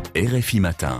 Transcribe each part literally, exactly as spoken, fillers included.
R F I Matin.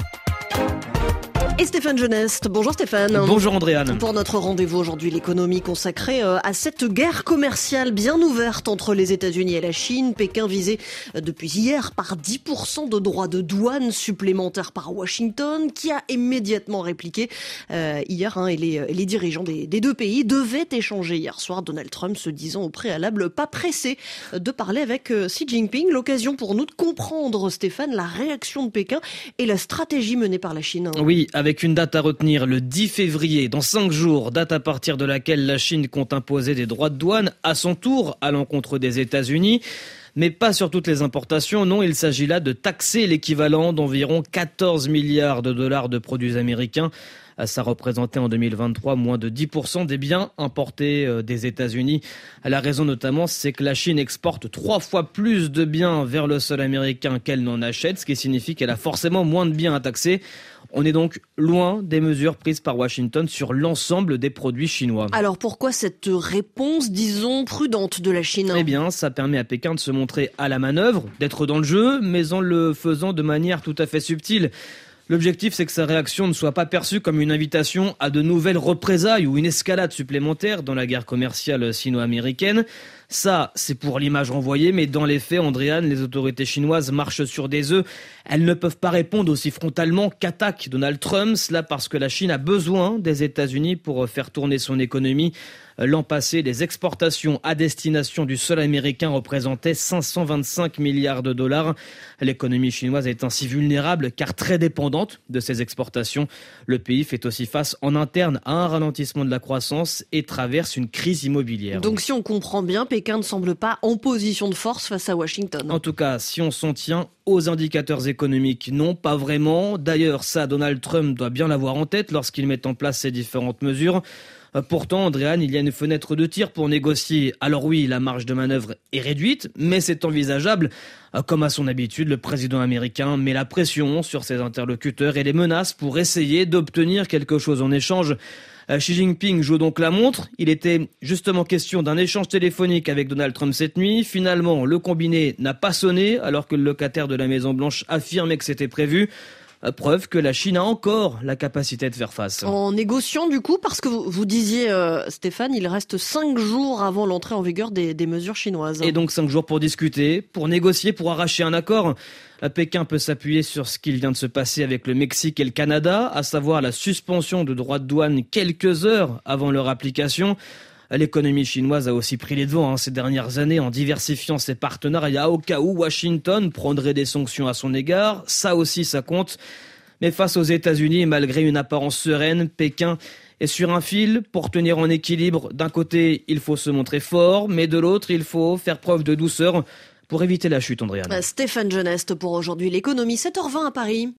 Et Stéphane Genest. Bonjour Stéphane. Bonjour Andréane. Pour notre rendez-vous aujourd'hui, l'économie consacrée à cette guerre commerciale bien ouverte entre les États-Unis et la Chine. Pékin visé depuis hier par dix pour cent de droits de douane supplémentaires par Washington, qui a immédiatement répliqué euh, hier. Hein, et les, les dirigeants des, des deux pays devaient échanger hier soir. Donald Trump se disant au préalable pas pressé de parler avec Xi Jinping. L'occasion pour nous de comprendre, Stéphane, la réaction de Pékin et la stratégie menée par la Chine. Oui, avec Avec une date à retenir, le dix février, dans cinq jours, date à partir de laquelle la Chine compte imposer des droits de douane à son tour à l'encontre des États-Unis. Mais pas sur toutes les importations, non, il s'agit là de taxer l'équivalent d'environ quatorze milliards de dollars de produits américains. Ça représentait en deux mille vingt-trois moins de dix pour cent des biens importés des États-Unis. La raison notamment, c'est que la Chine exporte trois fois plus de biens vers le sol américain qu'elle n'en achète, ce qui signifie qu'elle a forcément moins de biens à taxer. On est donc loin des mesures prises par Washington sur l'ensemble des produits chinois. Alors pourquoi cette réponse, disons, prudente de la Chine ? Eh bien, ça permet à Pékin de se montrer à la manœuvre, d'être dans le jeu, mais en le faisant de manière tout à fait subtile. L'objectif, c'est que sa réaction ne soit pas perçue comme une invitation à de nouvelles représailles ou une escalade supplémentaire dans la guerre commerciale sino-américaine. Ça, c'est pour l'image renvoyée, mais dans les faits, Andréane, les autorités chinoises marchent sur des œufs. Elles ne peuvent pas répondre aussi frontalement qu'attaque Donald Trump, cela parce que la Chine a besoin des États-Unis pour faire tourner son économie. L'an passé, les exportations à destination du sol américain représentaient cinq cent vingt-cinq milliards de dollars. L'économie chinoise est ainsi vulnérable car très dépendante de ces exportations. Le pays fait aussi face en interne à un ralentissement de la croissance et traverse une crise immobilière. Donc si on comprend bien, Pékin ne semble pas en position de force face à Washington. En tout cas, si on s'en tient aux indicateurs économiques, non, pas vraiment. D'ailleurs, ça, Donald Trump doit bien l'avoir en tête lorsqu'il met en place ces différentes mesures. Pourtant, Andréane, il y a une fenêtre de tir pour négocier. Alors oui, la marge de manœuvre est réduite, mais c'est envisageable. Comme à son habitude, le président américain met la pression sur ses interlocuteurs et les menace pour essayer d'obtenir quelque chose en échange. Xi Jinping joue donc la montre. Il était justement question d'un échange téléphonique avec Donald Trump cette nuit. Finalement, le combiné n'a pas sonné alors que le locataire de la Maison-Blanche affirmait que c'était prévu. Preuve que la Chine a encore la capacité de faire face. En négociant du coup, parce que vous, vous disiez, euh, Stéphane, il reste cinq jours avant l'entrée en vigueur des, des mesures chinoises. Et donc cinq jours pour discuter, pour négocier, pour arracher un accord. Pékin peut s'appuyer sur ce qu'il vient de se passer avec le Mexique et le Canada, à savoir la suspension de droits de douane quelques heures avant leur application. L'économie chinoise a aussi pris les devants hein, ces dernières années en diversifiant ses partenariats au cas où Washington prendrait des sanctions à son égard. Ça aussi, ça compte. Mais face aux États-Unis, malgré une apparence sereine, Pékin est sur un fil pour tenir en équilibre. D'un côté, il faut se montrer fort, mais de l'autre, il faut faire preuve de douceur pour éviter la chute, Andréane. Stéphane Genest pour aujourd'hui, l'économie, sept heures vingt à Paris.